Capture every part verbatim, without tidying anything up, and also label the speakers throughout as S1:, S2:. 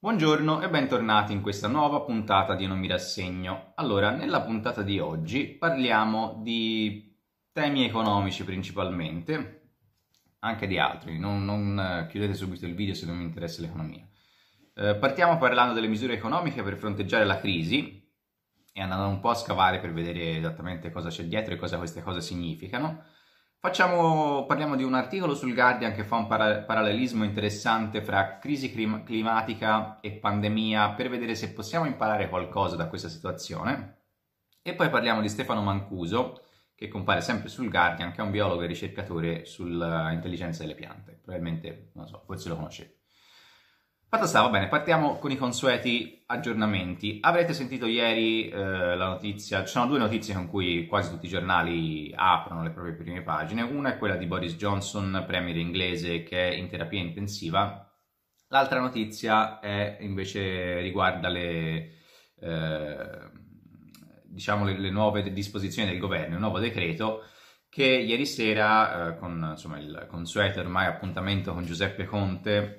S1: Buongiorno e bentornati in questa nuova puntata di Non mi rassegno. Allora, nella puntata di oggi parliamo di temi economici principalmente, anche di altri, non, non eh, chiudete subito il video se non vi interessa l'economia. Eh, partiamo parlando delle misure economiche per fronteggiare la crisi e andando un po' a scavare per vedere esattamente cosa c'è dietro e cosa queste cose significano. Facciamo, parliamo di un articolo sul Guardian che fa un para- parallelismo interessante fra crisi clim- climatica e pandemia per vedere se possiamo imparare qualcosa da questa situazione. E poi parliamo di Stefano Mancuso, che compare sempre sul Guardian, che è un biologo e ricercatore sull'intelligenza delle piante. Probabilmente, non so, forse lo conoscete. Fatto sta, va bene, partiamo con i consueti aggiornamenti. Avrete sentito ieri eh, la notizia, ci sono due notizie con cui quasi tutti i giornali aprono le proprie prime pagine. Una è quella di Boris Johnson, premier inglese, che è in terapia intensiva. L'altra notizia è invece riguarda le, eh, diciamo le, le nuove disposizioni del governo, il nuovo decreto che ieri sera, eh, con insomma, il consueto ormai appuntamento con Giuseppe Conte,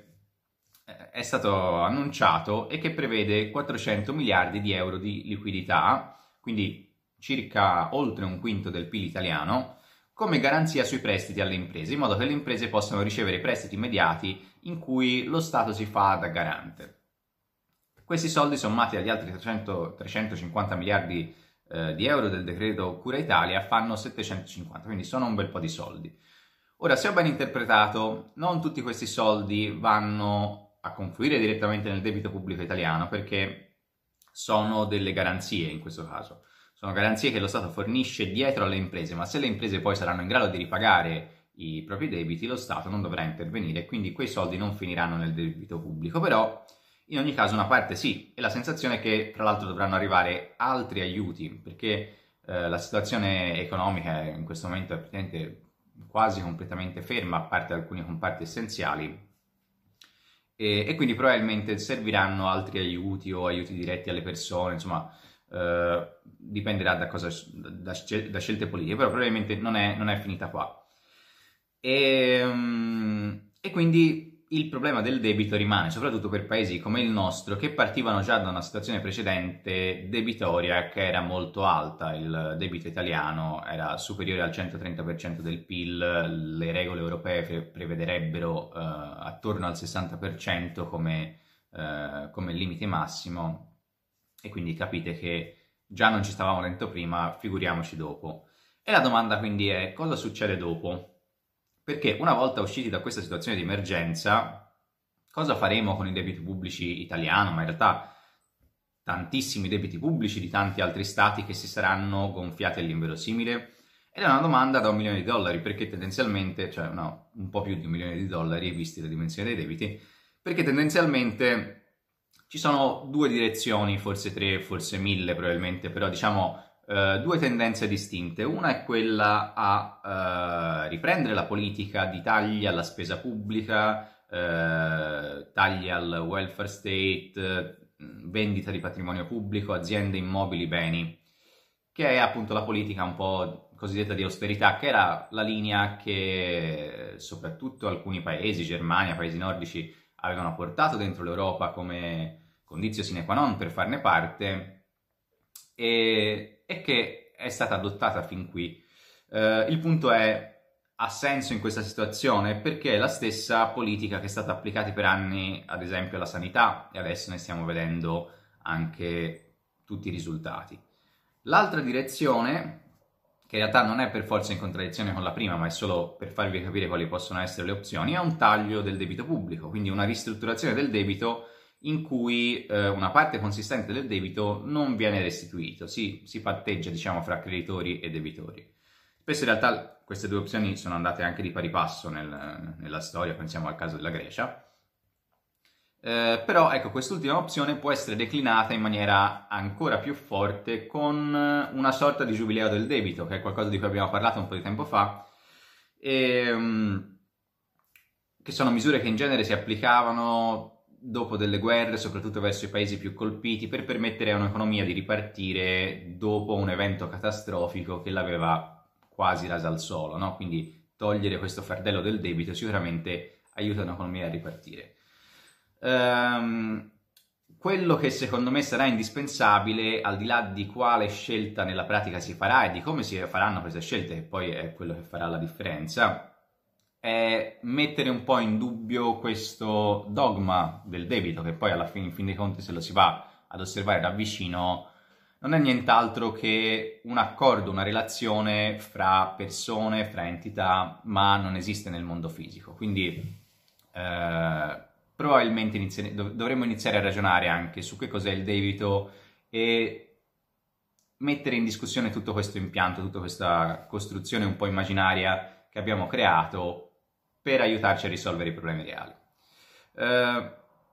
S1: è stato annunciato e che prevede quattrocento miliardi di euro di liquidità, quindi circa oltre un quinto del P I L italiano, come garanzia sui prestiti alle imprese, in modo che le imprese possano ricevere prestiti immediati in cui lo Stato si fa da garante. Questi soldi sommati agli altri trecento, trecentocinquanta miliardi eh, di euro del decreto Cura Italia fanno settecentocinquanta, quindi sono un bel po' di soldi. Ora, se ho ben interpretato, non tutti questi soldi vanno a confluire direttamente nel debito pubblico italiano perché sono delle garanzie in questo caso. Sono garanzie che lo Stato fornisce dietro alle imprese, ma se le imprese poi saranno in grado di ripagare i propri debiti, lo Stato non dovrà intervenire e quindi quei soldi non finiranno nel debito pubblico. Però in ogni caso una parte sì, e la sensazione è che tra l'altro dovranno arrivare altri aiuti perché eh, la situazione economica in questo momento è praticamente quasi completamente ferma, a parte alcuni comparti essenziali, e, e quindi probabilmente serviranno altri aiuti o aiuti diretti alle persone, insomma, eh, dipenderà da, cosa, da, da scelte politiche, però probabilmente non è, non è finita qua. E, um, e quindi il problema del debito rimane, soprattutto per paesi come il nostro, che partivano già da una situazione precedente debitoria che era molto alta. Il debito italiano era superiore al centotrenta per cento del P I L, le regole europee prevederebbero eh, attorno al sessanta per cento come, eh, come limite massimo, e quindi capite che già non ci stavamo dentro prima, figuriamoci dopo. E la domanda quindi è: cosa succede dopo? Perché una volta usciti da questa situazione di emergenza, cosa faremo con i debiti pubblici italiano, ma in realtà tantissimi debiti pubblici di tanti altri stati che si saranno gonfiati all'inverosimile? Ed è una domanda da un milione di dollari, perché tendenzialmente, cioè no, un po' più di un milione di dollari, visti le dimensioni dei debiti, perché tendenzialmente ci sono due direzioni, forse tre, forse mille probabilmente, però diciamo Uh, due tendenze distinte. Una è quella a uh, riprendere la politica di tagli alla spesa pubblica, uh, tagli al welfare state, uh, vendita di patrimonio pubblico, aziende, immobili, beni, che è appunto la politica un po' cosiddetta di austerità, che era la linea che soprattutto alcuni paesi, Germania, paesi nordici, avevano portato dentro l'Europa come condizio sine qua non per farne parte, e, e che è stata adottata fin qui. Uh, il punto è: ha senso in questa situazione? Perché è la stessa politica che è stata applicata per anni, ad esempio, alla sanità, e adesso ne stiamo vedendo anche tutti i risultati. L'altra direzione, che in realtà non è per forza in contraddizione con la prima, ma è solo per farvi capire quali possono essere le opzioni, è un taglio del debito pubblico, quindi una ristrutturazione del debito in cui eh, una parte consistente del debito non viene restituito, si, si patteggia, diciamo, fra creditori e debitori. Spesso in realtà queste due opzioni sono andate anche di pari passo nel, nella storia, pensiamo al caso della Grecia, eh, però ecco, quest'ultima opzione può essere declinata in maniera ancora più forte con una sorta di giubileo del debito, che è qualcosa di cui abbiamo parlato un po' di tempo fa, e, um, che sono misure che in genere si applicavano dopo delle guerre, soprattutto verso i paesi più colpiti, per permettere a un'economia di ripartire dopo un evento catastrofico che l'aveva quasi rasa al suolo, no? Quindi togliere questo fardello del debito sicuramente aiuta un'economia a ripartire. Um, quello che secondo me sarà indispensabile, al di là di quale scelta nella pratica si farà e di come si faranno queste scelte, che poi è quello che farà la differenza, è mettere un po' in dubbio questo dogma del debito, che poi alla fine, in fin dei conti, se lo si va ad osservare da vicino, non è nient'altro che un accordo, una relazione fra persone, fra entità, ma non esiste nel mondo fisico. Quindi eh, probabilmente inizi- dov- dovremmo iniziare a ragionare anche su che cos'è il debito e mettere in discussione tutto questo impianto, tutta questa costruzione un po' immaginaria che abbiamo creato per aiutarci a risolvere i problemi reali. Eh,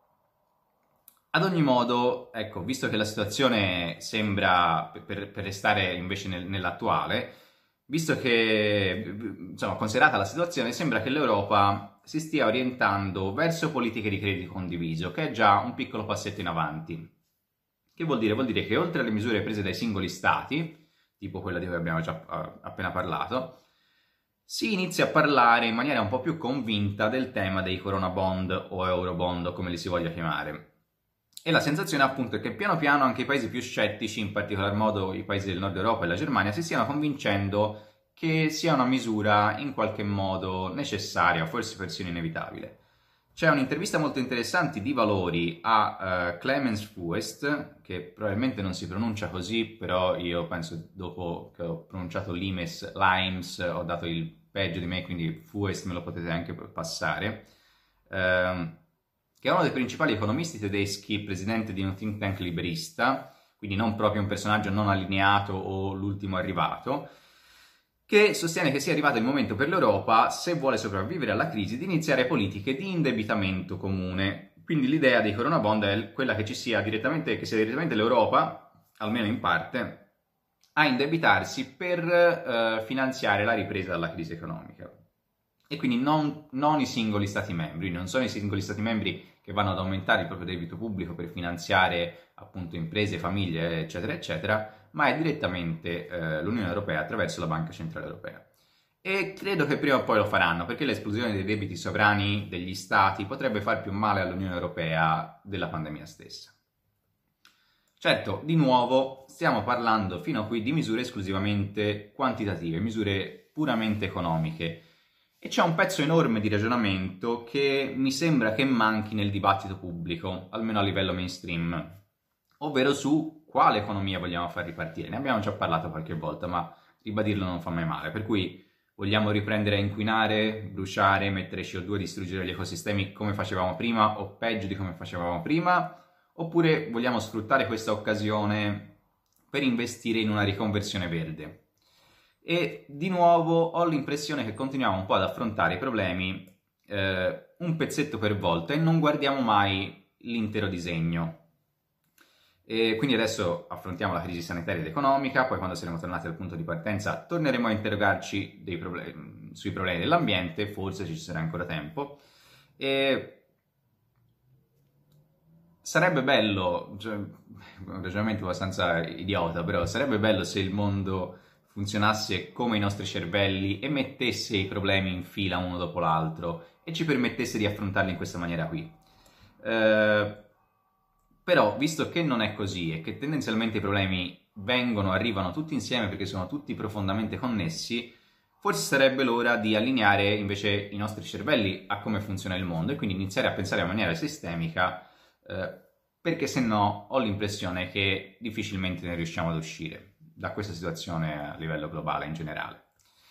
S1: ad ogni modo, ecco, visto che la situazione sembra, per, per restare invece nel, nell'attuale, visto che, insomma, considerata la situazione, sembra che l'Europa si stia orientando verso politiche di credito condiviso, che è già un piccolo passetto in avanti. Che vuol dire? Vuol dire che oltre alle misure prese dai singoli stati, tipo quella di cui abbiamo già uh, appena parlato, si inizia a parlare in maniera un po' più convinta del tema dei corona bond o eurobond, o come li si voglia chiamare. E la sensazione appunto è che piano piano anche i paesi più scettici, in particolar modo i paesi del nord Europa e la Germania, si stiano convincendo che sia una misura in qualche modo necessaria, forse persino inevitabile. C'è un'intervista molto interessante di Valori a uh, Clemens Fuest, che probabilmente non si pronuncia così, però io penso dopo che ho pronunciato Limes, Limes, ho dato il peggio di me, quindi Fuest me lo potete anche passare, uh, che è uno dei principali economisti tedeschi, presidente di un think tank liberista, quindi non proprio un personaggio non allineato o l'ultimo arrivato, che sostiene che sia arrivato il momento per l'Europa, se vuole sopravvivere alla crisi, di iniziare politiche di indebitamento comune. Quindi l'idea dei corona bond è quella che ci sia direttamente, che sia direttamente l'Europa, almeno in parte, a indebitarsi per eh, finanziare la ripresa dalla crisi economica. E quindi non, non i singoli stati membri, non sono i singoli stati membri che vanno ad aumentare il proprio debito pubblico per finanziare appunto imprese, famiglie, eccetera, eccetera, ma è direttamente eh, l'Unione Europea attraverso la Banca Centrale Europea. E credo che prima o poi lo faranno, perché l'esplosione dei debiti sovrani degli stati potrebbe far più male all'Unione Europea della pandemia stessa. Certo, di nuovo, stiamo parlando fino a qui di misure esclusivamente quantitative, misure puramente economiche, e c'è un pezzo enorme di ragionamento che mi sembra che manchi nel dibattito pubblico, almeno a livello mainstream, ovvero su quale economia vogliamo far ripartire. Ne abbiamo già parlato qualche volta, ma ribadirlo non fa mai male. Per cui vogliamo riprendere a inquinare, bruciare, mettere C O due, distruggere gli ecosistemi come facevamo prima o peggio di come facevamo prima? Oppure vogliamo sfruttare questa occasione per investire in una riconversione verde? E di nuovo ho l'impressione che continuiamo un po' ad affrontare i problemi eh, un pezzetto per volta e non guardiamo mai l'intero disegno. E quindi adesso affrontiamo la crisi sanitaria ed economica, poi quando saremo tornati al punto di partenza torneremo a interrogarci dei problemi, sui problemi dell'ambiente, forse ci sarà ancora tempo. E sarebbe bello, cioè, un ragionamento abbastanza idiota, però sarebbe bello se il mondo funzionasse come i nostri cervelli e mettesse i problemi in fila uno dopo l'altro e ci permettesse di affrontarli in questa maniera qui. Eh, però, visto che non è così e che tendenzialmente i problemi vengono, arrivano tutti insieme perché sono tutti profondamente connessi, forse sarebbe l'ora di allineare invece i nostri cervelli a come funziona il mondo e quindi iniziare a pensare in maniera sistemica, eh, perché se no ho l'impressione che difficilmente ne riusciamo ad uscire da questa situazione a livello globale in generale.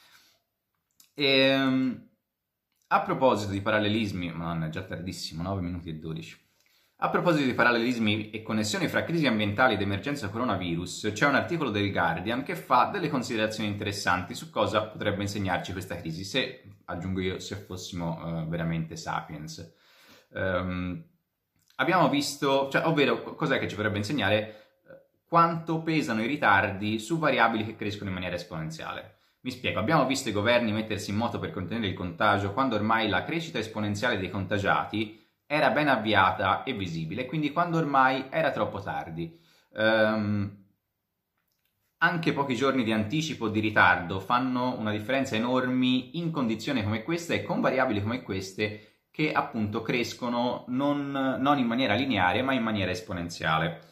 S1: E, a proposito di parallelismi, ma è già tardissimo, nove minuti e dodici. A proposito di parallelismi e connessioni fra crisi ambientali ed emergenza coronavirus, c'è un articolo del Guardian che fa delle considerazioni interessanti su cosa potrebbe insegnarci questa crisi, se, aggiungo io, se fossimo uh, veramente sapiens. Um, abbiamo visto, cioè, ovvero, cos'è che ci potrebbe insegnare? Quanto pesano i ritardi su variabili che crescono in maniera esponenziale. Mi spiego, abbiamo visto i governi mettersi in moto per contenere il contagio quando ormai la crescita esponenziale dei contagiati era ben avviata e visibile, quindi quando ormai era troppo tardi. Um, anche pochi giorni di anticipo o di ritardo fanno una differenza enorme in condizioni come queste e con variabili come queste che appunto crescono non, non in maniera lineare ma in maniera esponenziale.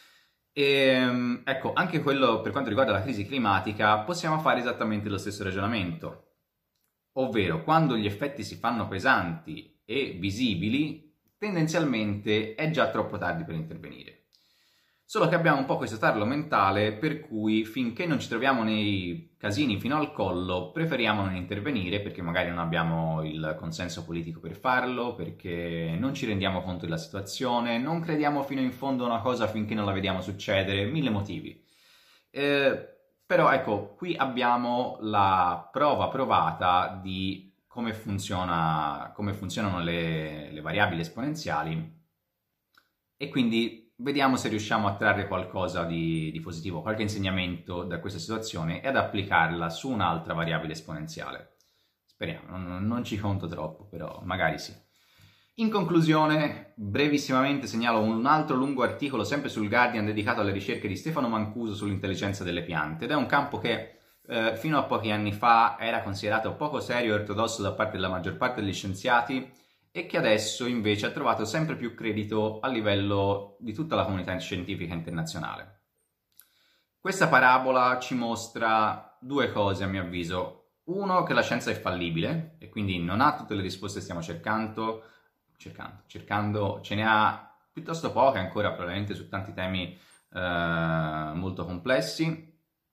S1: E, ecco, anche quello per quanto riguarda la crisi climatica possiamo fare esattamente lo stesso ragionamento, ovvero quando gli effetti si fanno pesanti e visibili, tendenzialmente è già troppo tardi per intervenire. Solo che abbiamo un po' questo tarlo mentale per cui finché non ci troviamo nei casini fino al collo preferiamo non intervenire perché magari non abbiamo il consenso politico per farlo, perché non ci rendiamo conto della situazione, non crediamo fino in fondo a una cosa finché non la vediamo succedere, mille motivi. Eh, però ecco, qui abbiamo la prova provata di come funziona, come funzionano le, le variabili esponenziali e quindi vediamo se riusciamo a trarre qualcosa di, di positivo, qualche insegnamento da questa situazione e ad applicarla su un'altra variabile esponenziale. Speriamo, non, non ci conto troppo, però magari sì. In conclusione, brevissimamente segnalo un altro lungo articolo sempre sul Guardian dedicato alle ricerche di Stefano Mancuso sull'intelligenza delle piante, ed è un campo che eh, fino a pochi anni fa era considerato poco serio e ortodosso da parte della maggior parte degli scienziati, e che adesso invece ha trovato sempre più credito a livello di tutta la comunità scientifica internazionale. Questa parabola ci mostra due cose a mio avviso. Uno, che la scienza è fallibile e quindi non ha tutte le risposte che stiamo cercando, cercando, cercando ce ne ha piuttosto poche ancora probabilmente su tanti temi eh, molto complessi,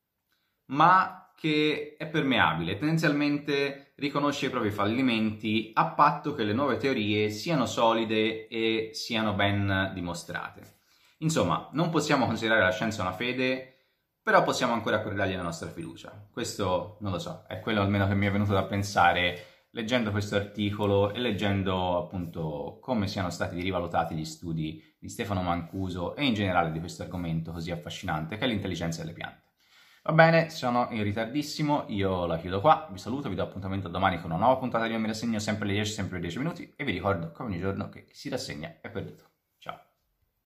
S1: ma che è permeabile, tendenzialmente riconosce i propri fallimenti a patto che le nuove teorie siano solide e siano ben dimostrate. Insomma, non possiamo considerare la scienza una fede, però possiamo ancora corredargli la nostra fiducia. Questo, non lo so, è quello almeno che mi è venuto da pensare leggendo questo articolo e leggendo appunto come siano stati rivalutati gli studi di Stefano Mancuso e in generale di questo argomento così affascinante che è l'intelligenza delle piante. Va bene, sono in ritardissimo, io la chiudo qua, vi saluto, vi do appuntamento domani con una nuova puntata di Io mi rassegno, sempre alle dieci, sempre alle dieci minuti, e vi ricordo come ogni giorno che chi si rassegna è perduto.